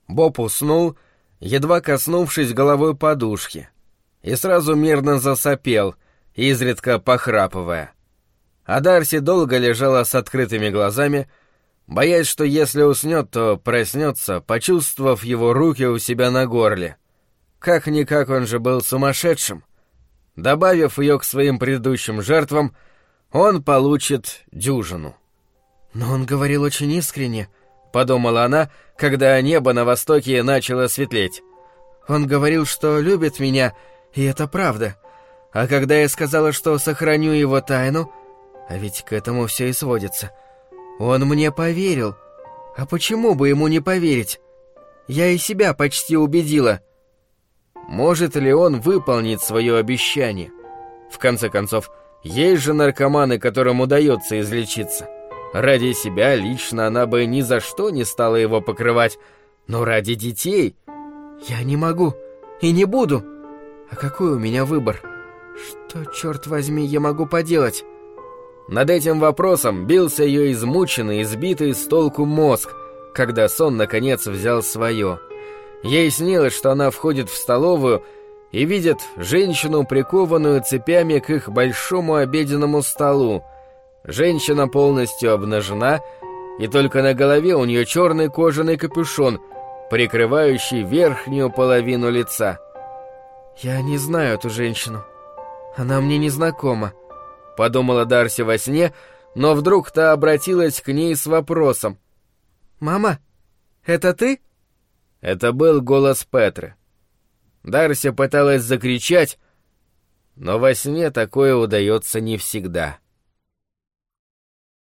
Боб уснул, едва коснувшись головой подушки, и сразу мирно засопел, изредка похрапывая. А Дарси долго лежала с открытыми глазами, боясь, что если уснет, то проснется, почувствовав его руки у себя на горле. Как-никак он же был сумасшедшим. Добавив ее к своим предыдущим жертвам, он получит дюжину. «Но он говорил очень искренне», — подумала она, когда небо на востоке начало светлеть. «Он говорил, что любит меня, и это правда. А когда я сказала, что сохраню его тайну, а ведь к этому все и сводится, он мне поверил. А почему бы ему не поверить? Я и себя почти убедила. Может ли он выполнить свое обещание? В конце концов, есть же наркоманы, которым удается излечиться. Ради себя лично она бы ни за что не стала его покрывать, но ради детей я не могу и не буду. А какой у меня выбор? Что, черт возьми, я могу поделать?» Над этим вопросом бился ее измученный, избитый с толку мозг, когда сон наконец взял свое. Ей снилось, что она входит в столовую и видит женщину, прикованную цепями к их большому обеденному столу. Женщина полностью обнажена, и только на голове у нее черный кожаный капюшон, прикрывающий верхнюю половину лица. «Я не знаю эту женщину. Она мне не знакома», — подумала Дарси во сне, но вдруг та обратилась к ней с вопросом. «Мама, это ты?» Это был голос Петры. Дарси пыталась закричать, но во сне такое удается не всегда.